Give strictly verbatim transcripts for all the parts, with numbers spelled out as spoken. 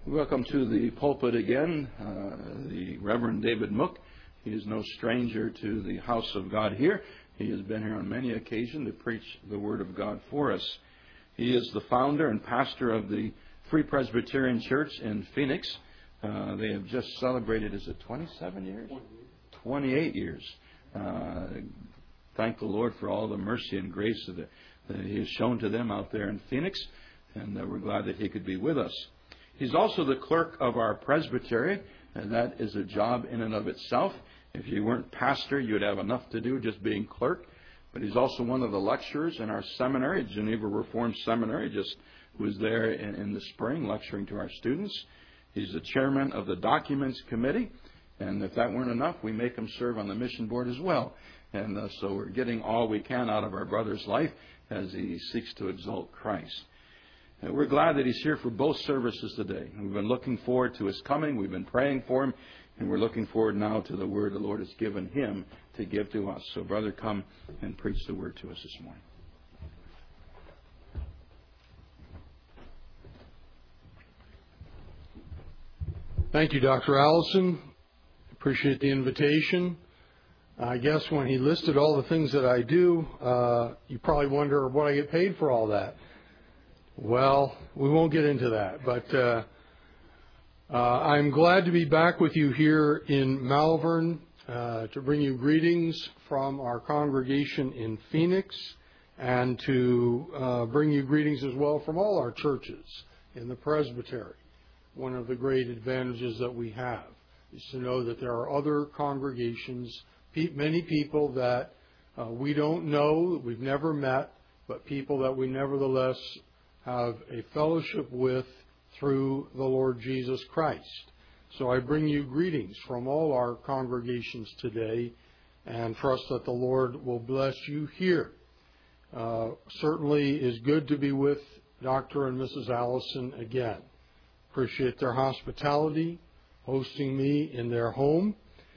Welcome to the pulpit again, uh, the Reverend David Mook. He is no stranger to the house of God here. He has been here on many occasions to preach the Word of God for us. He is the founder and pastor of the Free Presbyterian Church in Phoenix. Uh, they have just celebrated, is it twenty-seven years? twenty-eight years. Uh, thank the Lord for all the mercy and grace that, that He has shown to them out there in Phoenix, and uh, we're glad that He could be with us. He's also the clerk of our presbytery, and that is a job in and of itself. If you weren't pastor, you'd have enough to do just being clerk. But he's also one of the lecturers in our seminary, Geneva Reformed Seminary. Just was there in, in the spring lecturing to our students. He's the chairman of the Documents Committee, and if that weren't enough, we make him serve on the mission board as well. And uh, so we're getting all we can out of our brother's life as he seeks to exalt Christ. And we're glad that he's here for both services today. We've been looking forward to his coming. We've been praying for him. And we're looking forward now to the word the Lord has given him to give to us. So, brother, come and preach the word to us this morning. Thank you, Doctor Allison. Appreciate the invitation. I guess when he listed all the things that I do, uh, you probably wonder what I get paid for all that. Well, we won't get into that, but uh, uh, I'm glad to be back with you here in Malvern uh, to bring you greetings from our congregation in Phoenix and to uh, bring you greetings as well from all our churches in the presbytery. One of the great advantages that we have is to know that there are other congregations, many people that uh, we don't know, that we've never met, but people that we nevertheless have a fellowship with through the Lord Jesus Christ. So I bring you greetings from all our congregations today and trust that the Lord will bless you here. Uh, certainly is good to be with Doctor and Missus Allison again. Appreciate their hospitality, hosting me in their home,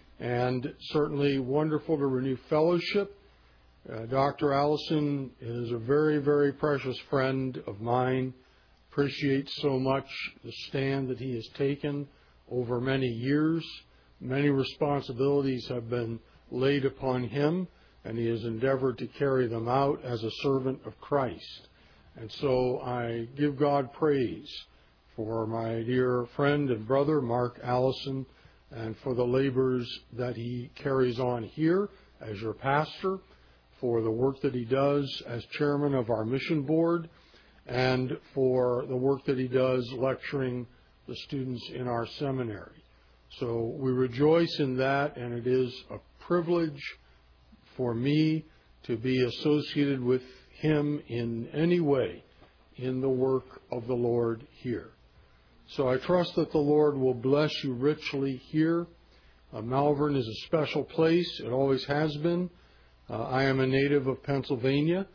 and certainly wonderful to renew fellowship. Uh, Doctor Allison is a very, very precious friend of mine. Appreciate so much the stand that he has taken over many years. Many responsibilities have been laid upon him, and he has endeavored to carry them out as a servant of Christ. And so I give God praise for my dear friend and brother, Mark Allison, and for the labors that he carries on here as your pastor, for the work that he does as chairman of our mission board, and for the work that he does lecturing the students in our seminary. So we rejoice in that, and it is a privilege for me to be associated with him in any way in the work of the Lord here. So I trust that the Lord will bless you richly here. Uh, Malvern is a special place. It always has been. Uh, I am a native of Pennsylvania,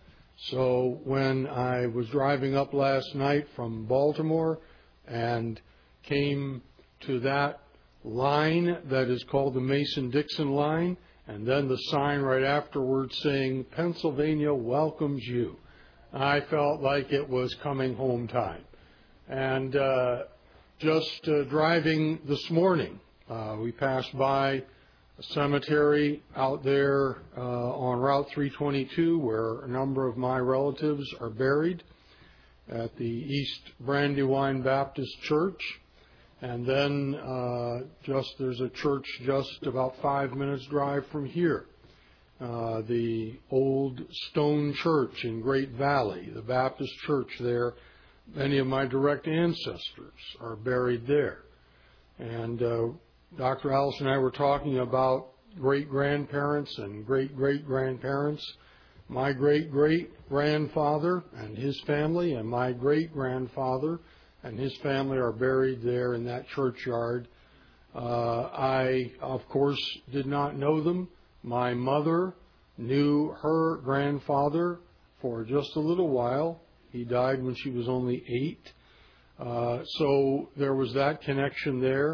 so when I was driving up last night from Baltimore and came to that line that is called the Mason-Dixon line, and then the sign right afterwards saying, Pennsylvania welcomes you, I felt like it was coming home time. And uh, just uh, driving this morning, uh, we passed by a cemetery out there uh, on Route three twenty-two where a number of my relatives are buried at the East Brandywine Baptist Church. And then uh, just there's a church just about five minutes drive from here, uh, the old stone church in Great Valley, the Baptist church there. Many of my direct ancestors are buried there. And uh, Doctor Allison and I were talking about great-grandparents and great-great-grandparents. My great-great-grandfather and his family and my great-grandfather and his family are buried there in that churchyard. Uh, I, of course, did not know them. My mother knew her grandfather for just a little while. He died when she was only eight. Uh, so there was that connection there.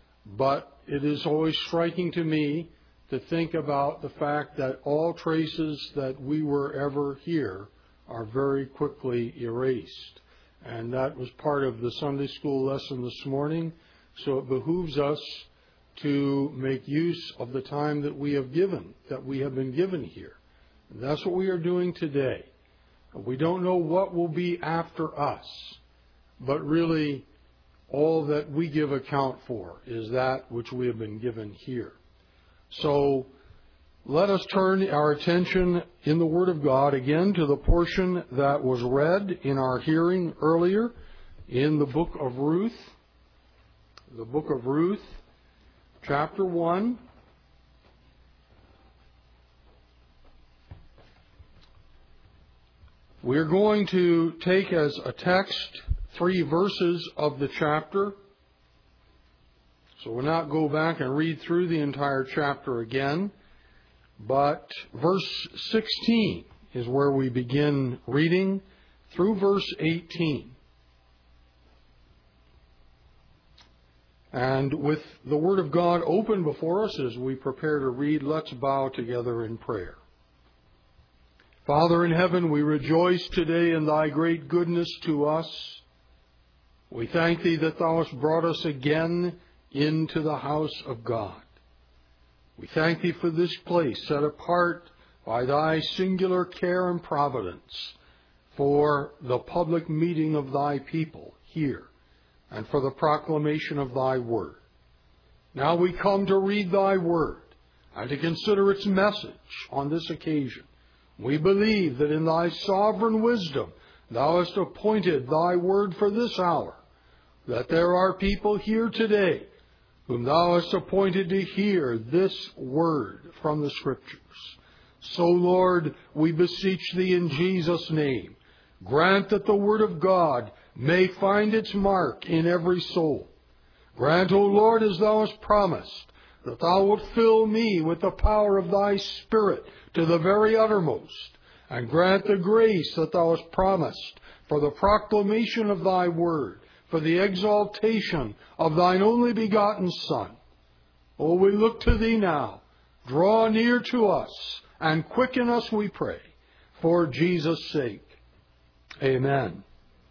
But it is always striking to me to think about the fact that all traces that we were ever here are very quickly erased. And that was part of the Sunday school lesson this morning. So it behooves us to make use of the time that we have given, that we have been given here. And that's what we are doing today. We don't know what will be after us, but really all that we give account for is that which we have been given here. So let us turn our attention in the Word of God again to the portion that was read in our hearing earlier in the book of Ruth. The book of Ruth, chapter one. We're going to take as a text three verses of the chapter. So we'll not go back and read through the entire chapter again. But verse sixteen is where we begin reading through verse eighteen. And with the Word of God open before us as we prepare to read, let's bow together in prayer. Father in heaven, we rejoice today in Thy great goodness to us. We thank Thee that Thou hast brought us again into the house of God. We thank Thee for this place set apart by Thy singular care and providence for the public meeting of Thy people here and for the proclamation of Thy word. Now we come to read Thy word and to consider its message on this occasion. We believe that in Thy sovereign wisdom Thou hast appointed Thy word for this hour, that there are people here today whom Thou hast appointed to hear this word from the Scriptures. So, Lord, we beseech Thee in Jesus' name, grant that the word of God may find its mark in every soul. Grant, O Lord, as Thou hast promised, that Thou wilt fill me with the power of Thy Spirit to the very uttermost, and grant the grace that Thou hast promised for the proclamation of Thy word, for the exaltation of Thine only begotten Son. Oh, we look to Thee now. Draw near to us and quicken us, we pray, for Jesus' sake. Amen.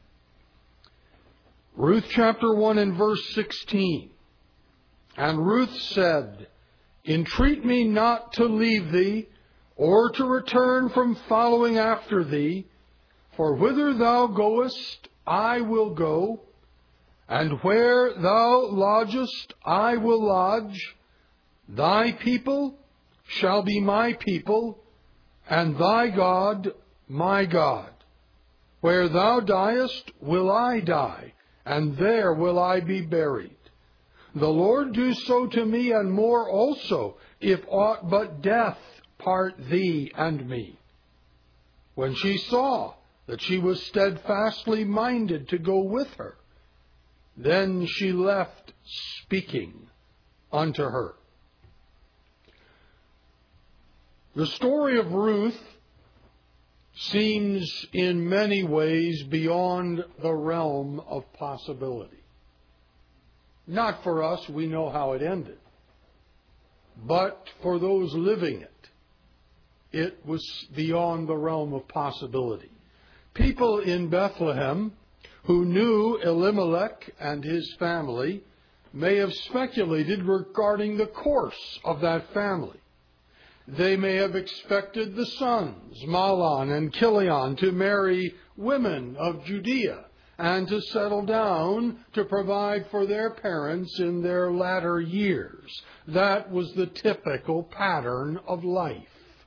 Ruth chapter one and verse sixteen. And Ruth said, Entreat me not to leave Thee, or to return from following after Thee, for whither Thou goest, I will go, and where Thou lodgest, I will lodge. Thy people shall be my people, and Thy God my God. Where Thou diest, will I die, and there will I be buried. The Lord do so to me, and more also, if aught but death part Thee and me. When she saw that she was steadfastly minded to go with her, then she left speaking unto her. The story of Ruth seems in many ways beyond the realm of possibility. Not for us, we know how it ended. But for those living it, it was beyond the realm of possibility. People in Bethlehem who knew Elimelech and his family may have speculated regarding the course of that family. They may have expected the sons, Mahlon and Chilion, to marry women of Judea and to settle down to provide for their parents in their latter years. That was the typical pattern of life.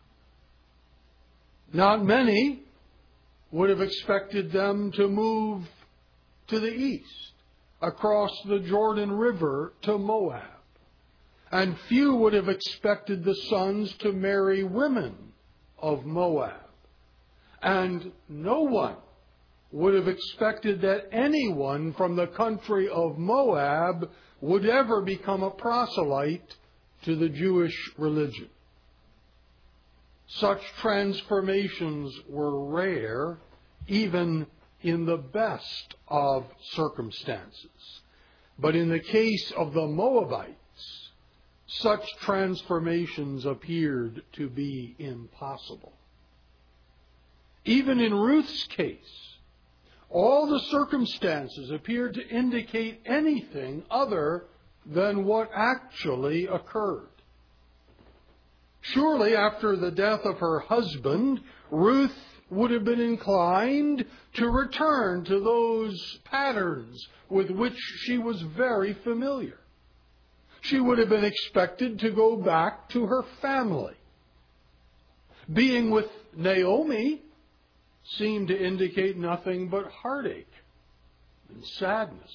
Not many would have expected them to move to the east, across the Jordan River to Moab. And few would have expected the sons to marry women of Moab. And no one would have expected that anyone from the country of Moab would ever become a proselyte to the Jewish religion. Such transformations were rare, even in the best of circumstances. But in the case of the Moabites, such transformations appeared to be impossible. Even in Ruth's case, all the circumstances appeared to indicate anything other than what actually occurred. Surely, after the death of her husband, Ruth would have been inclined to return to those patterns with which she was very familiar. She would have been expected to go back to her family. Being with Naomi seemed to indicate nothing but heartache and sadness.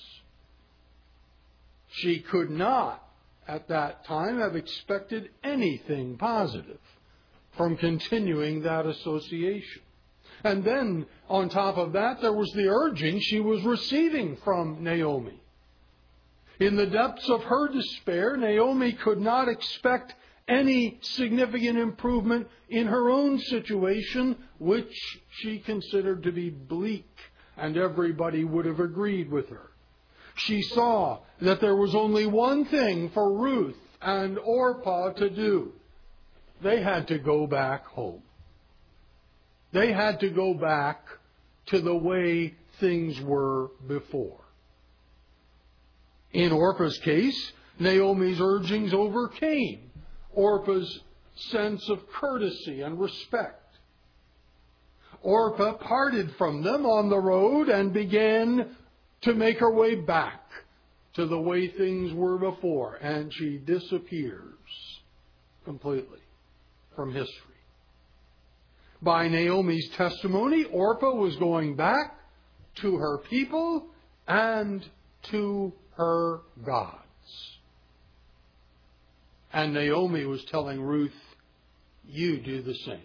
She could not, at that time, have expected anything positive from continuing that association. And then, on top of that, there was the urging she was receiving from Naomi. In the depths of her despair, Naomi could not expect any significant improvement in her own situation, which she considered to be bleak, and everybody would have agreed with her. She saw that there was only one thing for Ruth and Orpah to do. They had to go back home. They had to go back to the way things were before. In Orpah's case, Naomi's urgings overcame Orpah's sense of courtesy and respect. Orpah parted from them on the road and began to make her way back to the way things were before, and she disappears completely from history. By Naomi's testimony, Orpah was going back to her people and to her gods. And Naomi was telling Ruth, you do the same.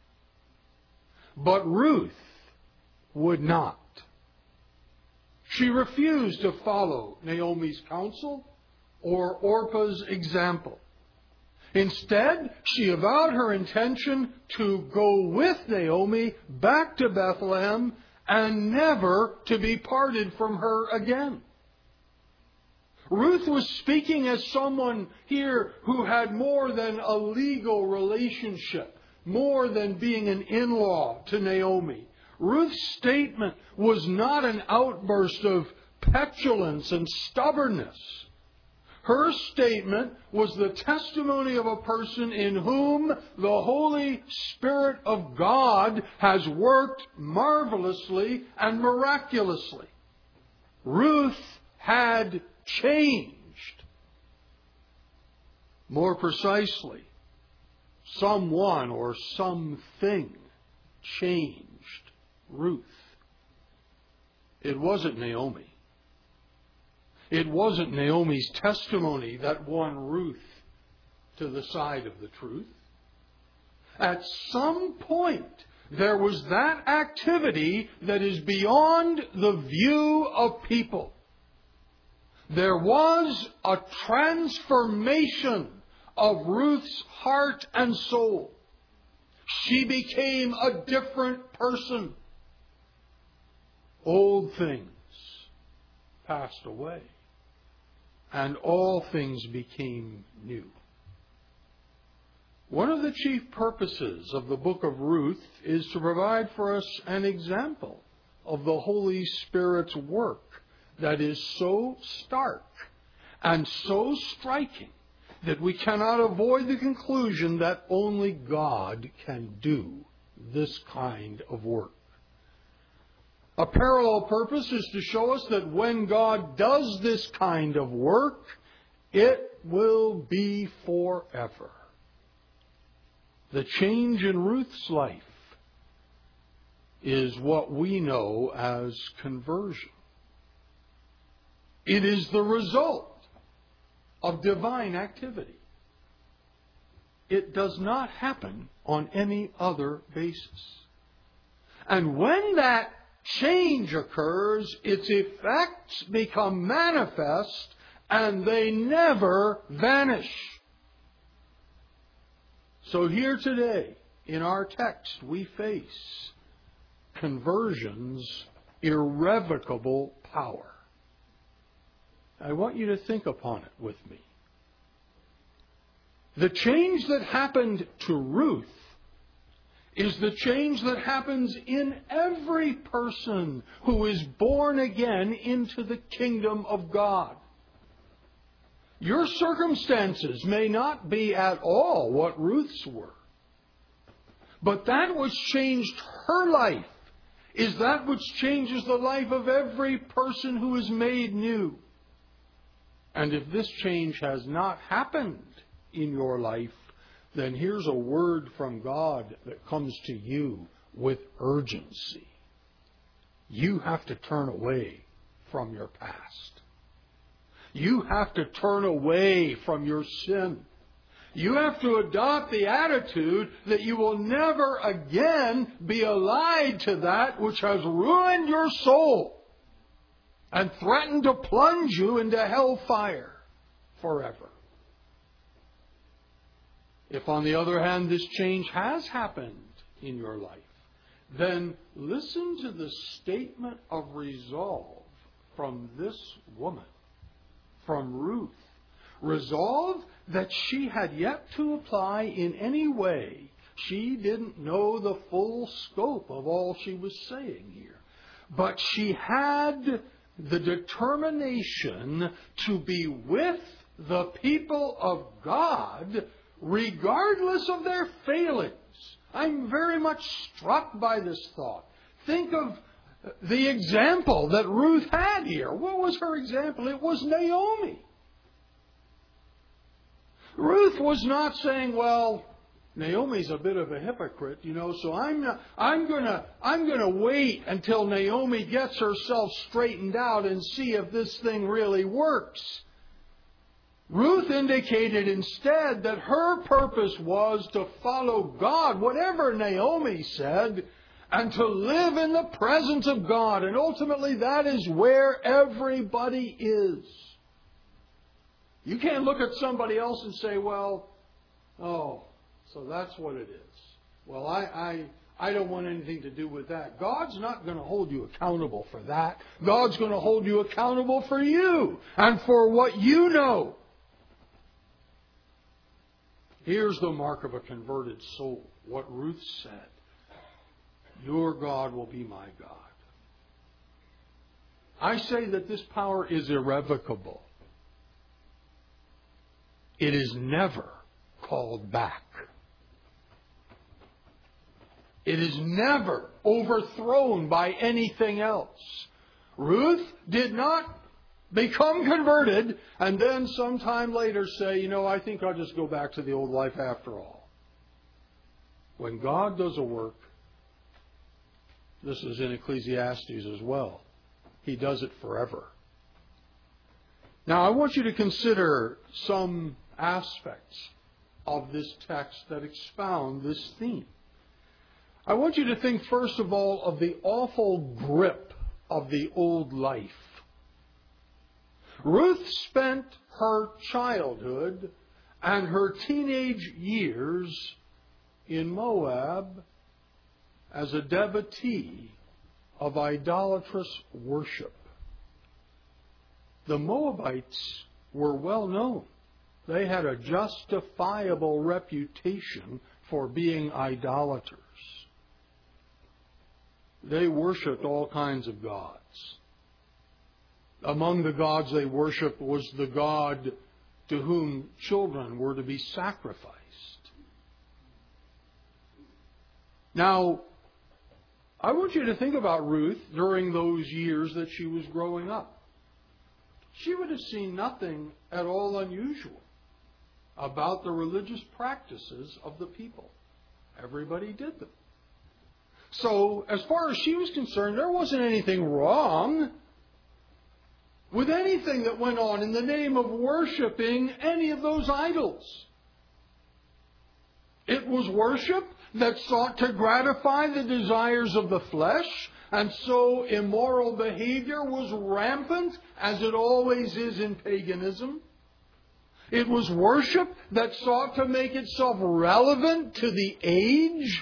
But Ruth would not. She refused to follow Naomi's counsel or Orpah's example. Instead, she avowed her intention to go with Naomi back to Bethlehem and never to be parted from her again. Ruth was speaking as someone here who had more than a legal relationship, more than being an in-law to Naomi. Ruth's statement was not an outburst of petulance and stubbornness. Her statement was the testimony of a person in whom the Holy Spirit of God has worked marvelously and miraculously. Ruth had changed. More precisely, someone or something changed Ruth. It wasn't Naomi. It wasn't Naomi's testimony that won Ruth to the side of the truth. At some point, there was that activity that is beyond the view of people. There was a transformation of Ruth's heart and soul. She became a different person. Old things passed away, and all things became new. One of the chief purposes of the book of Ruth is to provide for us an example of the Holy Spirit's work that is so stark and so striking that we cannot avoid the conclusion that only God can do this kind of work. A parallel purpose is to show us that when God does this kind of work, it will be forever. The change in Ruth's life is what we know as conversion. It is the result of divine activity. It does not happen on any other basis. And when that change occurs, its effects become manifest and they never vanish. So here today, in our text, we face conversion's irrevocable power. I want you to think upon it with me. The change that happened to Ruth is the change that happens in every person who is born again into the kingdom of God. Your circumstances may not be at all what Ruth's were, but that which changed her life is that which changes the life of every person who is made new. And if this change has not happened in your life, then here's a word from God that comes to you with urgency. You have to turn away from your past. You have to turn away from your sin. You have to adopt the attitude that you will never again be allied to that which has ruined your soul and threatened to plunge you into hellfire forever. If, on the other hand, this change has happened in your life, then listen to the statement of resolve from this woman, from Ruth. Resolve that she had yet to apply in any way. She didn't know the full scope of all she was saying here. But she had the determination to be with the people of God regardless of their failings. I'm very much struck by this thought. Think of the example that Ruth had here. What was her example? It was Naomi. Ruth was not saying, well, Naomi's a bit of a hypocrite, you know, so I'm not, I'm gonna I'm gonna wait until Naomi gets herself straightened out and see if this thing really works. Ruth indicated instead that her purpose was to follow God, whatever Naomi said, and to live in the presence of God. And ultimately that is where everybody is. You can't look at somebody else and say, well, oh, so that's what it is. Well, I, I, I don't want anything to do with that. God's not going to hold you accountable for that. God's going to hold you accountable for you and for what you know. Here's the mark of a converted soul. What Ruth said. Your God will be my God. I say that this power is irrevocable. It is never called back. It is never overthrown by anything else. Ruth did not become converted and then sometime later say, you know, I think I'll just go back to the old life after all. When God does a work, this is in Ecclesiastes as well, He does it forever. Now, I want you to consider some aspects of this text that expound this theme. I want you to think, first of all, of the awful grip of the old life. Ruth spent her childhood and her teenage years in Moab as a devotee of idolatrous worship. The Moabites were well known. They had a justifiable reputation for being idolaters. They worshipped all kinds of gods. Among the gods they worshipped was the god to whom children were to be sacrificed. Now, I want you to think about Ruth during those years that she was growing up. She would have seen nothing at all unusual about the religious practices of the people. Everybody did them. So, as far as she was concerned, there wasn't anything wrong with anything that went on in the name of worshiping any of those idols. It was worship that sought to gratify the desires of the flesh, and so immoral behavior was rampant, as it always is in paganism. It was worship that sought to make itself relevant to the age.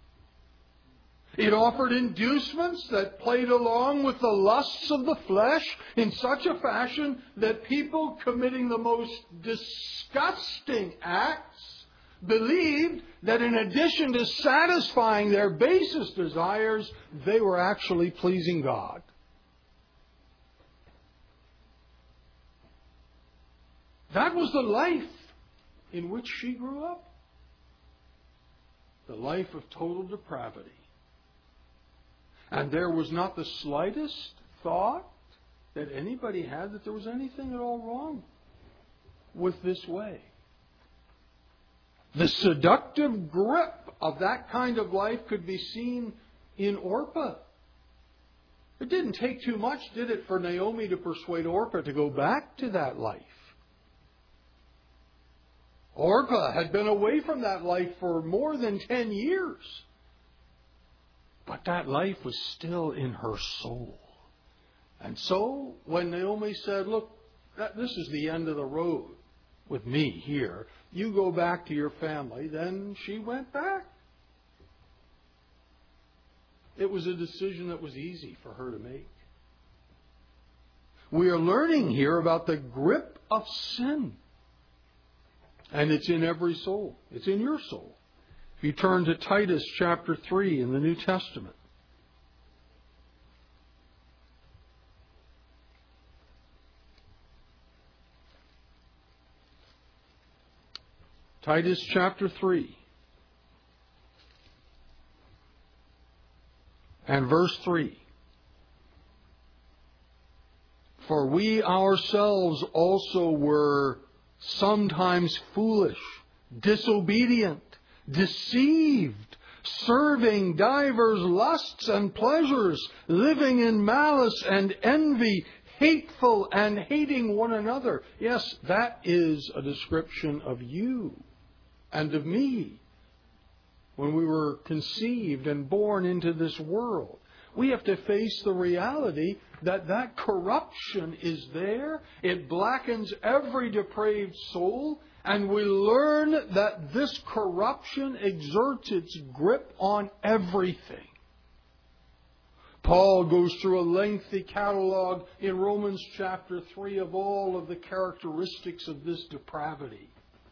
It offered inducements that played along with the lusts of the flesh in such a fashion that people committing the most disgusting acts believed that in addition to satisfying their basest desires, they were actually pleasing God. That was the life in which she grew up. The life of total depravity. And there was not the slightest thought that anybody had that there was anything at all wrong with this way. The seductive grip of that kind of life could be seen in Orpah. It didn't take too much, did it, for Naomi to persuade Orpah to go back to that life? Orpah had been away from that life for more than ten years. But that life was still in her soul. And so, when Naomi said, look, that, this is the end of the road with me here. You go back to your family. Then she went back. It was a decision that was easy for her to make. We are learning here about the grip of sin. And it's in every soul. It's in your soul. If you turn to Titus chapter three in the New Testament. Titus chapter three. And verse three. For we ourselves also were sometimes foolish, disobedient, deceived, serving divers lusts and pleasures, living in malice and envy, hateful and hating one another. Yes, that is a description of you and of me when we were conceived and born into this world. We have to face the reality that that corruption is there. It blackens every depraved soul. And we learn that this corruption exerts its grip on everything. Paul goes through a lengthy catalog in Romans chapter three of all of the characteristics of this depravity.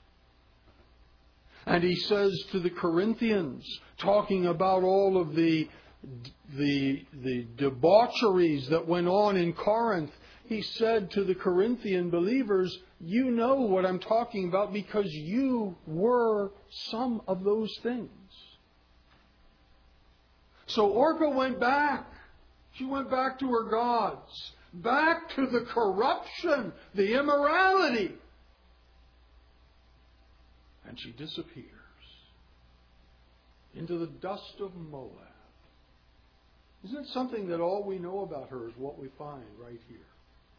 And he says to the Corinthians, talking about all of the The, the debaucheries that went on in Corinth, he said to the Corinthian believers, you know what I'm talking about because you were some of those things. So Orpah went back. She went back to her gods, back to the corruption, the immorality. And she disappears into the dust of Moab. Isn't it something that all we know about her is what we find right here?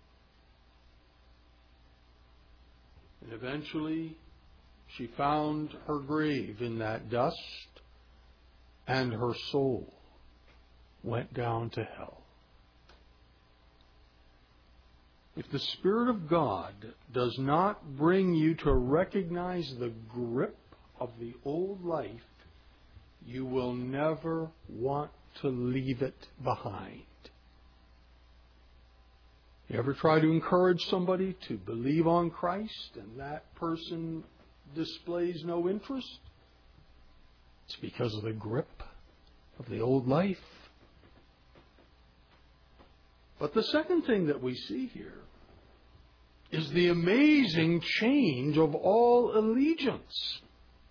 And eventually, she found her grave in that dust, and her soul went down to hell. If the Spirit of God does not bring you to recognize the grip of the old life, you will never want to leave it behind. You ever try to encourage somebody to believe on Christ and that person displays no interest? It's because of the grip of the old life. But the second thing that we see here is the amazing change of all allegiance.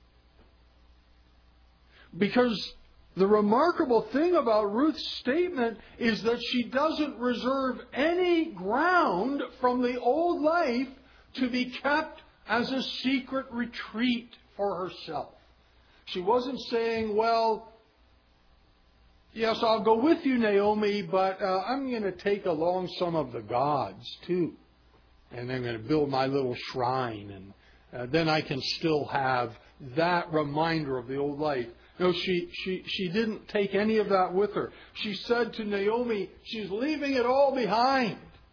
Because the remarkable thing about Ruth's statement is that she doesn't reserve any ground from the old life to be kept as a secret retreat for herself. She wasn't saying, well, yes, I'll go with you, Naomi, but uh, I'm going to take along some of the gods too. And I'm going to build my little shrine. And uh, then I can still have that reminder of the old life. No, she, she, she didn't take any of that with her. She said to Naomi, she's leaving it all behind.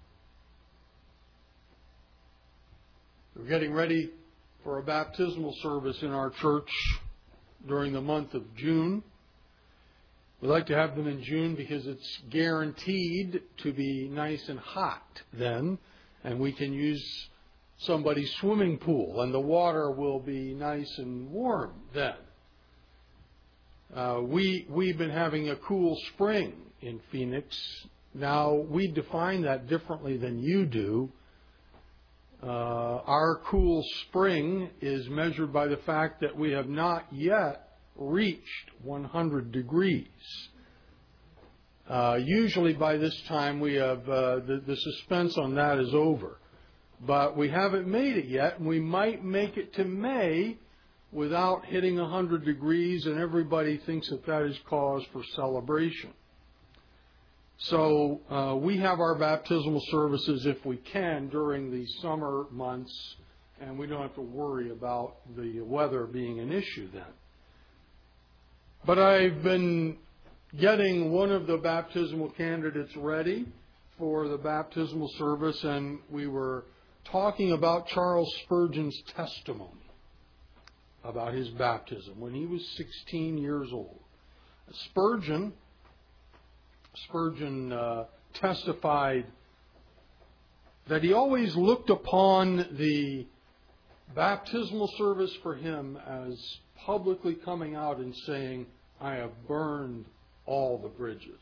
We're getting ready for a baptismal service in our church during the month of June. We like to have them in June because it's guaranteed to be nice and hot then, and we can use somebody's swimming pool, and the water will be nice and warm then. Uh, we, we've been having a cool spring in Phoenix. Now, we define that differently than you do. Uh, our cool spring is measured by the fact that we have not yet reached one hundred degrees. Uh, usually by this time we have, uh, the, the suspense on that is over. But we haven't made it yet, and we might make it to May without hitting one hundred degrees, and everybody thinks that that is cause for celebration. So uh, we have our baptismal services, if we can, during the summer months, and we don't have to worry about the weather being an issue then. But I've been getting one of the baptismal candidates ready for the baptismal service, and we were talking about Charles Spurgeon's testimony about his baptism when he was sixteen years old. Spurgeon, Spurgeon uh, testified that he always looked upon the baptismal service for him as publicly coming out and saying, "I have burned all the bridges."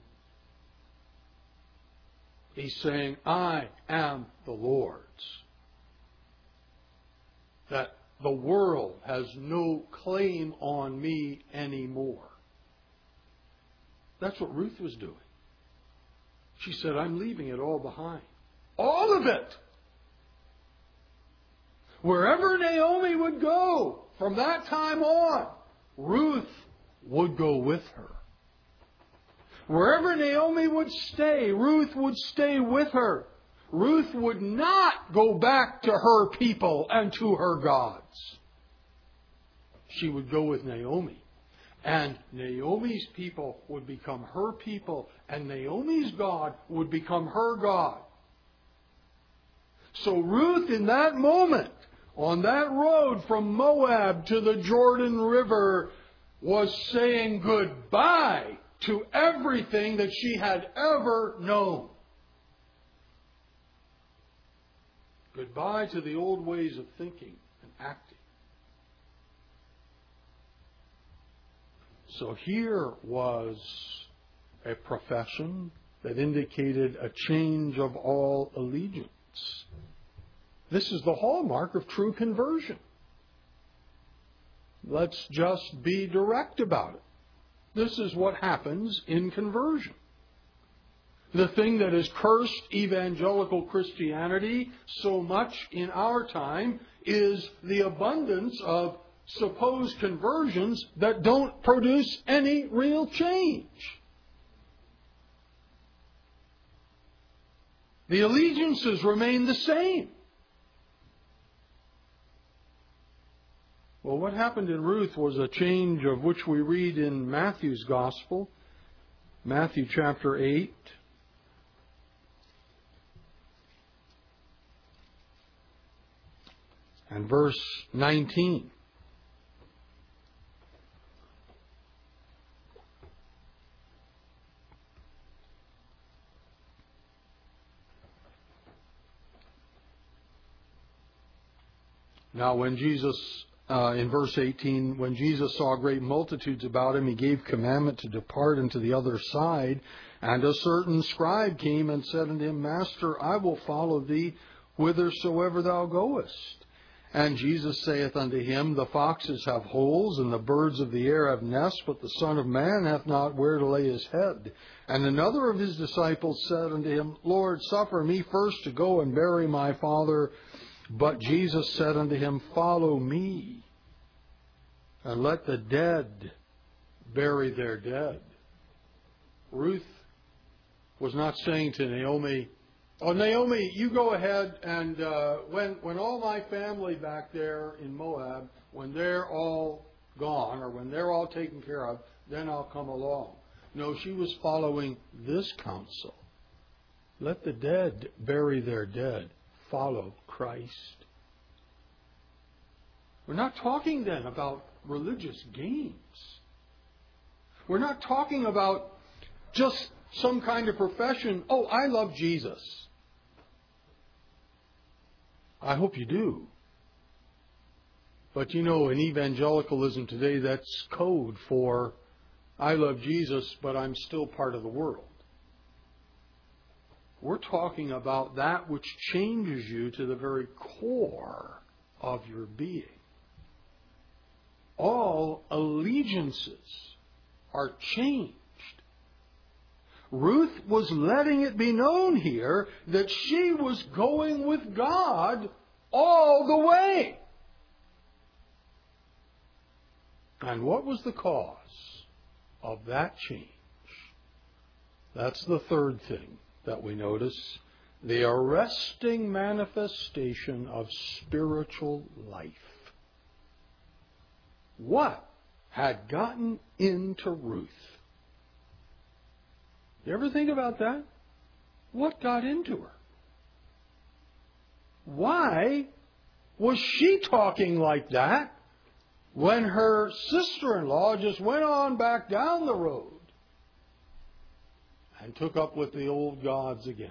He's saying, "I am the Lord's." That the world has no claim on me anymore. That's what Ruth was doing. She said, "I'm leaving it all behind. All of it." Wherever Naomi would go from that time on, Ruth would go with her. Wherever Naomi would stay, Ruth would stay with her. Ruth would not go back to her people and to her gods. She would go with Naomi. And Naomi's people would become her people, and Naomi's God would become her God. So Ruth, in that moment, on that road from Moab to the Jordan River, was saying goodbye to everything that she had ever known. Goodbye to the old ways of thinking and acting. So here was a profession that indicated a change of all allegiance. This is the hallmark of true conversion. Let's just be direct about it. This is what happens in conversion. The thing that has cursed evangelical Christianity so much in our time is the abundance of supposed conversions that don't produce any real change. The allegiances remain the same. Well, what happened in Ruth was a change of which we read in Matthew's Gospel, Matthew chapter eight. And verse nineteen. Now when Jesus, uh, in verse eighteen, when Jesus saw great multitudes about him, he gave commandment to depart into the other side. And a certain scribe came and said unto him, Master, I will follow thee whithersoever thou goest. And Jesus saith unto him, The foxes have holes, and the birds of the air have nests, but the Son of Man hath not where to lay his head. And another of his disciples said unto him, Lord, suffer me first to go and bury my father. But Jesus said unto him, Follow me, and let the dead bury their dead. Ruth was not saying to Naomi, Oh, Naomi, you go ahead, and uh, when when all my family back there in Moab, when they're all gone, or when they're all taken care of, then I'll come along. No, she was following this counsel. Let the dead bury their dead. Follow Christ. We're not talking then about religious games. We're not talking about just some kind of profession. Oh, I love Jesus. I hope you do. But you know, in evangelicalism today, that's code for I love Jesus, but I'm still part of the world. We're talking about that which changes you to the very core of your being. All allegiances are changed. Ruth was letting it be known here that she was going with God all the way. And what was the cause of that change? That's the third thing that we notice. The arresting manifestation of spiritual life. What had gotten into Ruth? You ever think about that? What got into her? Why was she talking like that when her sister-in-law just went on back down the road and took up with the old gods again?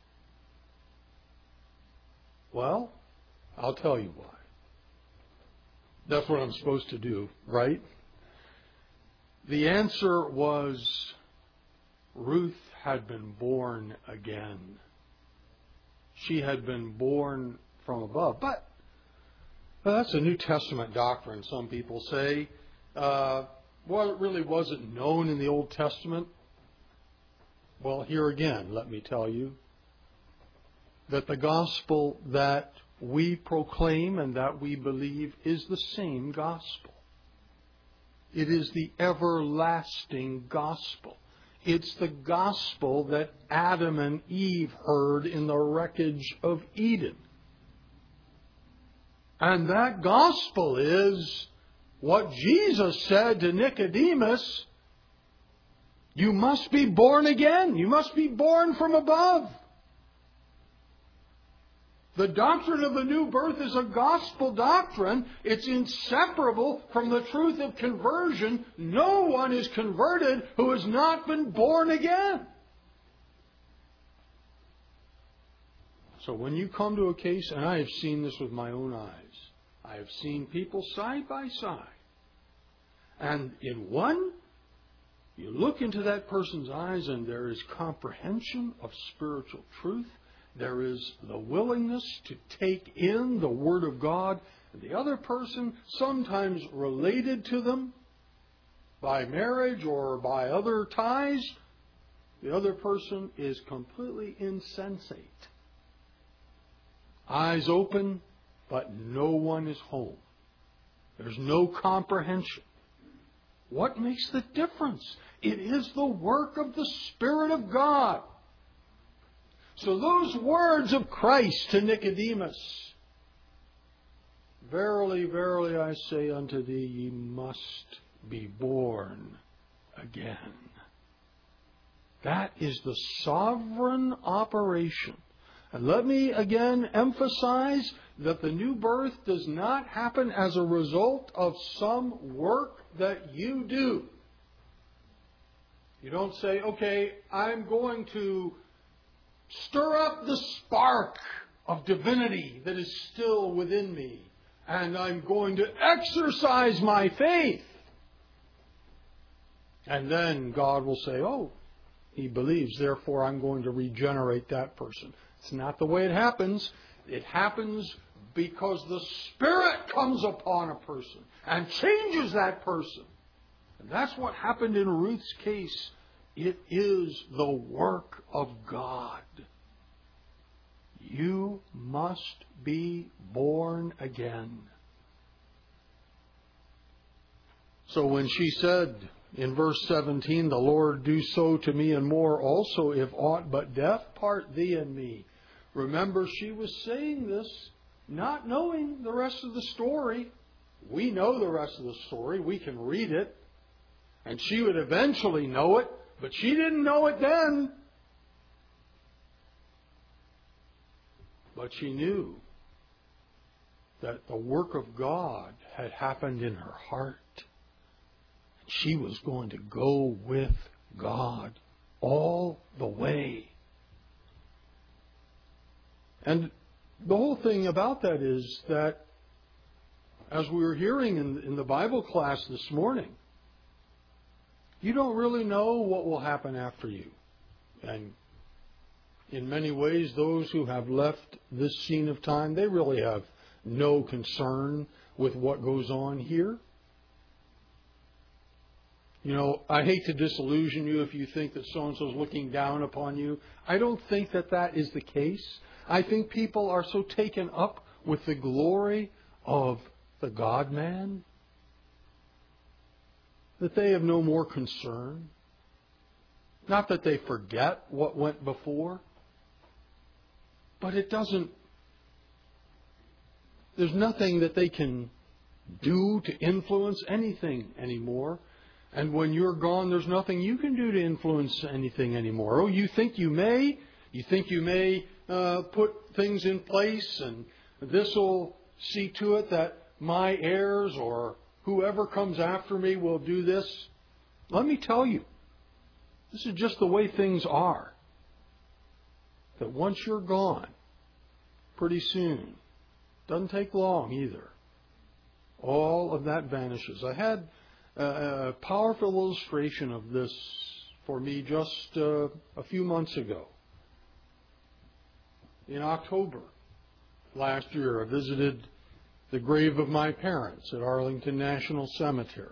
Well, I'll tell you why. That's what I'm supposed to do, right? The answer was Ruth had been born again. She had been born from above. But well, that's a New Testament doctrine, some people say. Uh, well, it really wasn't known in the Old Testament. Well, here again, let me tell you that the gospel that we proclaim and that we believe is the same gospel. It is the everlasting gospel. It's the gospel that Adam and Eve heard in the wreckage of Eden. And that gospel is what Jesus said to Nicodemus: you must be born again. You must be born from above. The doctrine of the new birth is a gospel doctrine. It's inseparable from the truth of conversion. No one is converted who has not been born again. So when you come to a case, and I have seen this with my own eyes, I have seen people side by side. And in one, you look into that person's eyes and there is comprehension of spiritual truth. There is the willingness to take in the Word of God. And the other person, sometimes related to them by marriage or by other ties, the other person is completely insensate. Eyes open, but no one is home. There's no comprehension. What makes the difference? It is the work of the Spirit of God. So those words of Christ to Nicodemus, verily, verily, I say unto thee, ye must be born again. That is the sovereign operation. And let me again emphasize that the new birth does not happen as a result of some work that you do. You don't say, okay, I'm going to stir up the spark of divinity that is still within me, and I'm going to exercise my faith. And then God will say, oh, he believes, therefore I'm going to regenerate that person. It's not the way it happens. It happens because the Spirit comes upon a person and changes that person. And that's what happened in Ruth's case. It is the work of God. You must be born again. So when she said in verse seventeen, the Lord do so to me and more also, if aught but death part thee and me. Remember, she was saying this not knowing the rest of the story. We know the rest of the story. We can read it. And she would eventually know it, but she didn't know it then. But she knew that the work of God had happened in her heart. She was going to go with God all the way. And the whole thing about that is that, as we were hearing in, in the Bible class this morning, you don't really know what will happen after you. And in many ways, those who have left this scene of time, they really have no concern with what goes on here. You know, I hate to disillusion you if you think that so-and-so is looking down upon you. I don't think that that is the case. I think people are so taken up with the glory of the God-man that they have no more concern. Not that they forget what went before, but it doesn't, there's nothing that they can do to influence anything anymore. And when you're gone, there's nothing you can do to influence anything anymore. Oh, you think you may? You think you may uh, put things in place, and this will see to it that my heirs or whoever comes after me will do this? Let me tell you, this is just the way things are. That once you're gone, pretty soon, doesn't take long either, all of that vanishes. I had a powerful illustration of this for me just uh, a few months ago. In October last year, I visited the grave of my parents at Arlington National Cemetery.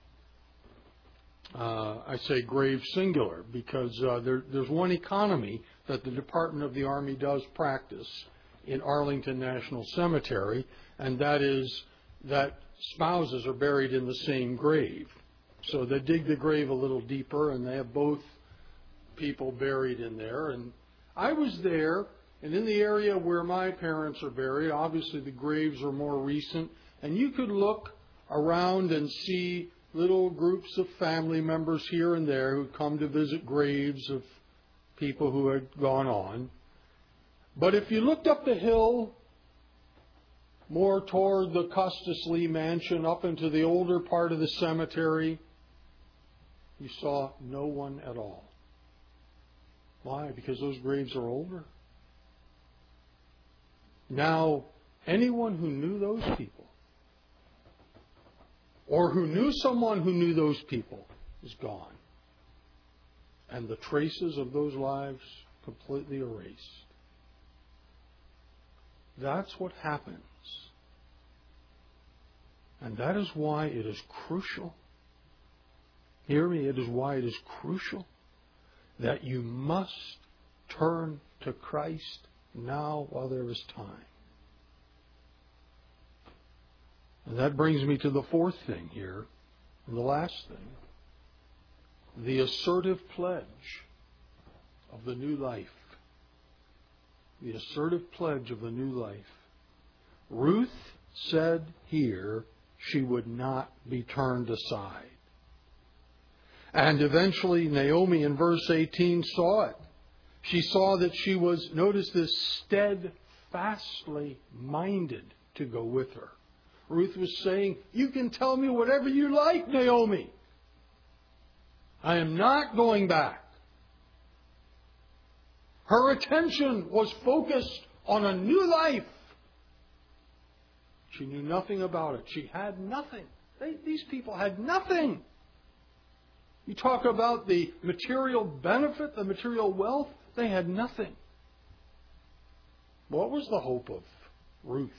Uh, I say grave singular because uh, there, there's one economy that the Department of the Army does practice in Arlington National Cemetery, and that is that spouses are buried in the same grave. So they dig the grave a little deeper, and they have both people buried in there. And I was there, and in the area where my parents are buried, obviously the graves are more recent, and you could look around and see little groups of family members here and there who come to visit graves of people who had gone on. But if you looked up the hill, more toward the Custis Lee Mansion, up into the older part of the cemetery, you saw no one at all. Why? Because those graves are older. Now, anyone who knew those people, or who knew someone who knew those people, is gone. And the traces of those lives completely erased. That's what happens. And that is why it is crucial, hear me, it is why it is crucial that you must turn to Christ now while there is time. And that brings me to the fourth thing here, and the last thing, the assertive pledge of the new life. The assertive pledge of the new life. Ruth said here she would not be turned aside. And eventually Naomi in verse eighteen saw it. She saw that she was, notice this, steadfastly minded to go with her. Ruth was saying, you can tell me whatever you like, Naomi. I am not going back. Her attention was focused on a new life. She knew nothing about it. She had nothing. They, these people had nothing. You talk about the material benefit, the material wealth, they had nothing. What was the hope of Ruth?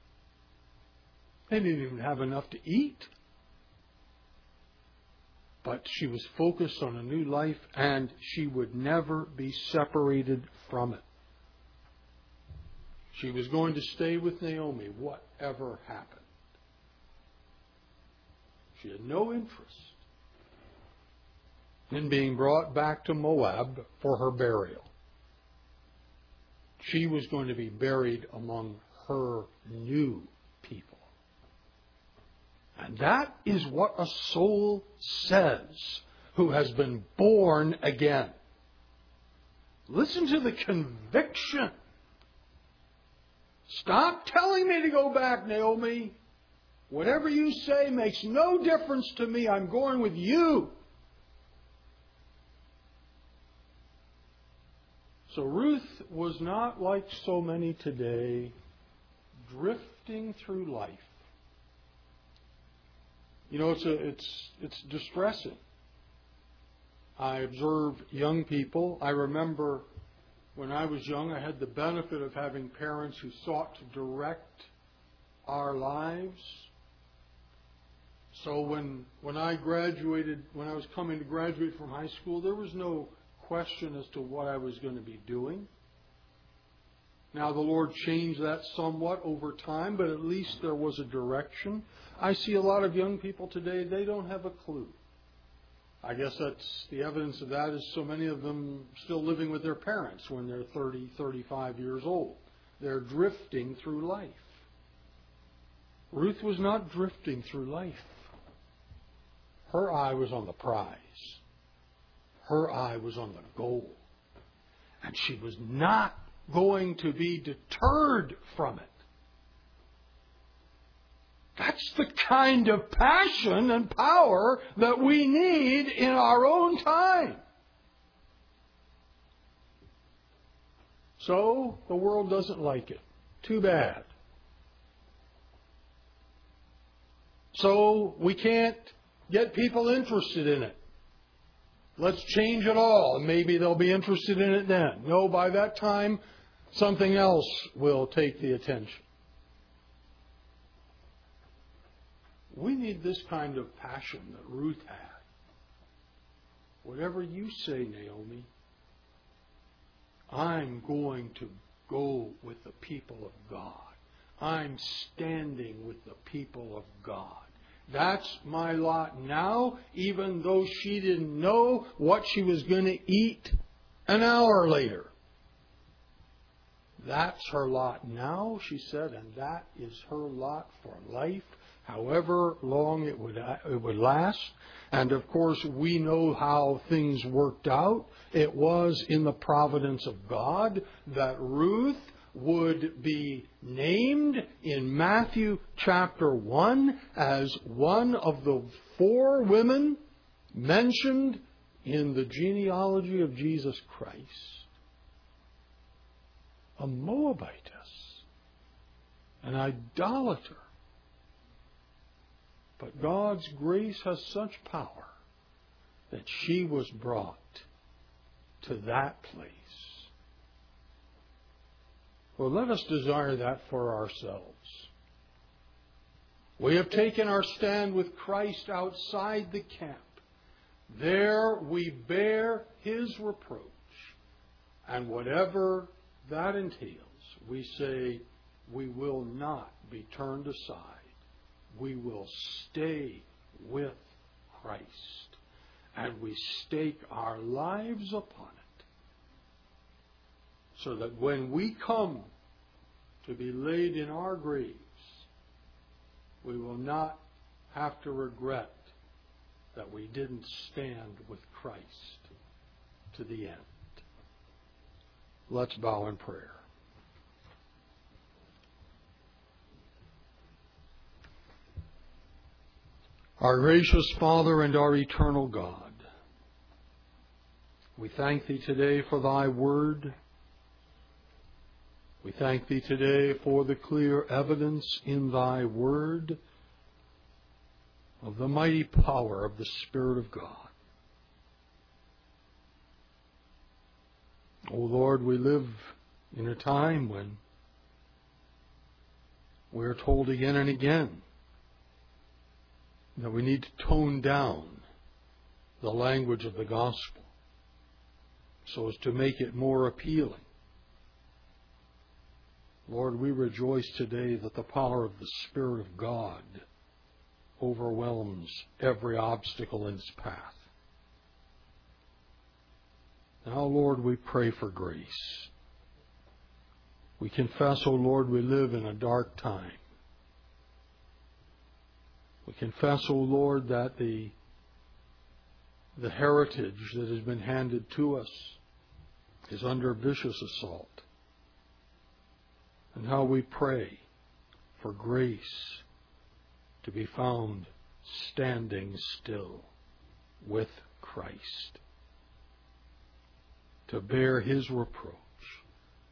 They didn't even have enough to eat. But she was focused on a new life, and she would never be separated from it. She was going to stay with Naomi, whatever happened. She had no interest in being brought back to Moab for her burial. She was going to be buried among her new people. And that is what a soul says who has been born again. Listen to the conviction. Stop telling me to go back, Naomi. Whatever you say makes no difference to me. I'm going with you. So Ruth was not like so many today, drifting through life. You know, it's a, it's it's distressing. I observe young people. I remember when I was young, I had the benefit of having parents who sought to direct our lives. So when when I graduated, when I was coming to graduate from high school, there was no question as to what I was going to be doing. Now the Lord changed that somewhat over time, but at least there was a direction. I see a lot of young people today, they don't have a clue. I guess that's the evidence of that is so many of them still living with their parents when they're thirty, thirty-five years old. They're drifting through life. Ruth was not drifting through life. Her eye was on the prize. Her eye was on the goal. And she was not going to be deterred from it. That's the kind of passion and power that we need in our own time. So, the world doesn't like it. Too bad. So, we can't get people interested in it. Let's change it all, and maybe they'll be interested in it then. No, by that time, something else will take the attention. We need this kind of passion that Ruth had. Whatever you say, Naomi, I'm going to go with the people of God. I'm standing with the people of God. That's my lot now, even though she didn't know what she was going to eat an hour later. That's her lot now, she said, and that is her lot for life, however long it would, it would last. And of course, we know how things worked out. It was in the providence of God that Ruth would be named in Matthew chapter one as one of the four women mentioned in the genealogy of Jesus Christ. A Moabitess, an idolater. But God's grace has such power that she was brought to that place. Well, let us desire that for ourselves. We have taken our stand with Christ outside the camp. There we bear His reproach. And whatever that entails, we say we will not be turned aside. We will stay with Christ. And we stake our lives upon it. So that when we come to be laid in our graves, we will not have to regret that we didn't stand with Christ to the end. Let's bow in prayer. Our gracious Father and our eternal God, we thank Thee today for Thy word. We thank Thee today for the clear evidence in Thy word of the mighty power of the Spirit of God. O Lord, we live in a time when we are told again and again that we need to tone down the language of the gospel so as to make it more appealing. Lord, we rejoice today that the power of the Spirit of God overwhelms every obstacle in its path. Now, Lord, we pray for grace. We confess, O Lord, we live in a dark time. We confess, O Lord, that the, the heritage that has been handed to us is under vicious assault. And how we pray for grace to be found standing still with Christ, to bear His reproach,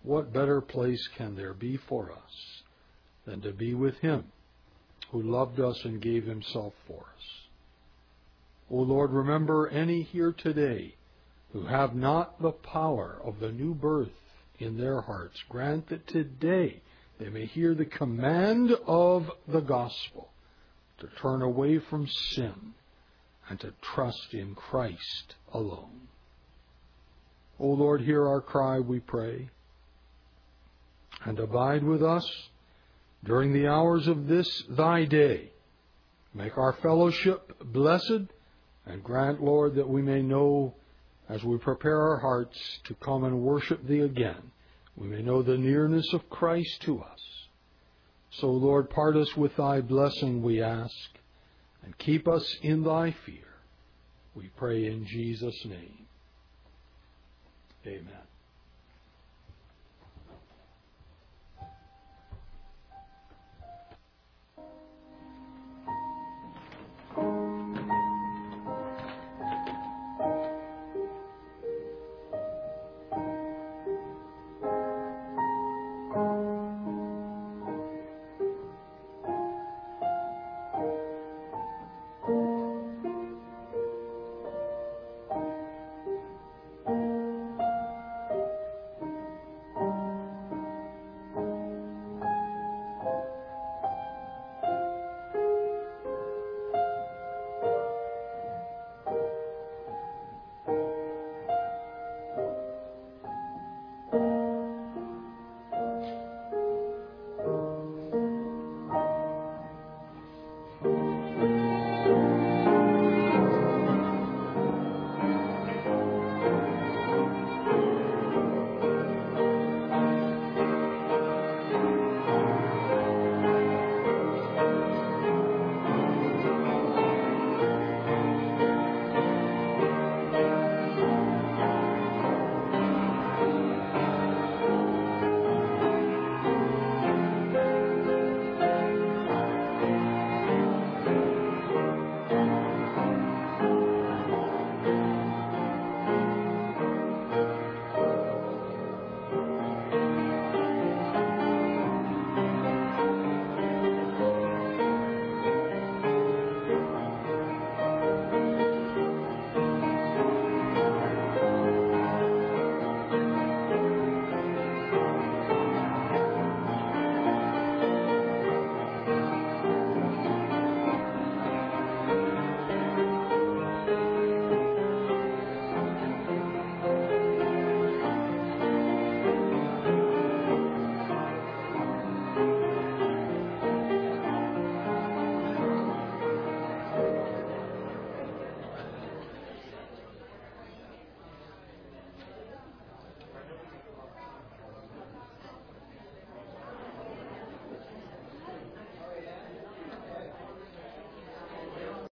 what better place can there be for us than to be with Him who loved us and gave Himself for us? O Lord, remember any here today who have not the power of the new birth in their hearts. Grant that today they may hear the command of the gospel to turn away from sin and to trust in Christ alone. O Lord, hear our cry, we pray, and abide with us during the hours of this thy day. Make our fellowship blessed, and grant, Lord, that we may know, as we prepare our hearts to come and worship Thee again, we may know the nearness of Christ to us. So, Lord, part us with Thy blessing, we ask, and keep us in Thy fear. We pray in Jesus' name. Amen.